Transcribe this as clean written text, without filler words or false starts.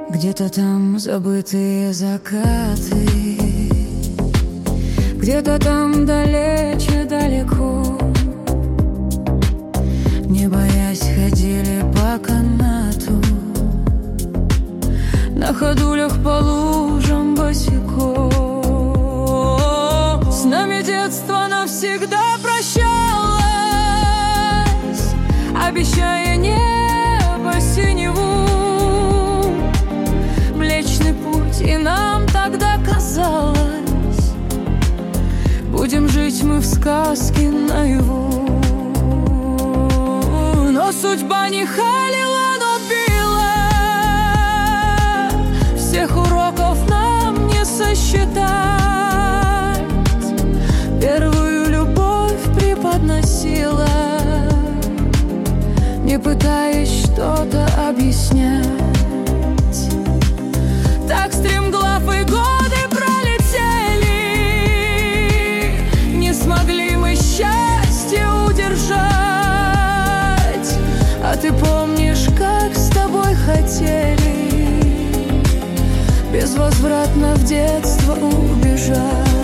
Где-то там забытые закаты, где-то там далече далеко, не боясь ходили по канату, на ходулях по лужам босиком. С нами детство навсегда прощалось, обещая небо синеву, Млечный Путь. И нам тогда казалось, будем жить мы в сказке наяву. Но судьба не халила, но била, всех уроков нам не сосчитать. Первую любовь преподносила, не пытаясь что-то объяснять. Так стремглав и годы пролетели, не смогли мы счастье удержать. А ты помнишь, как с тобой хотели безвозвратно в детство убежать?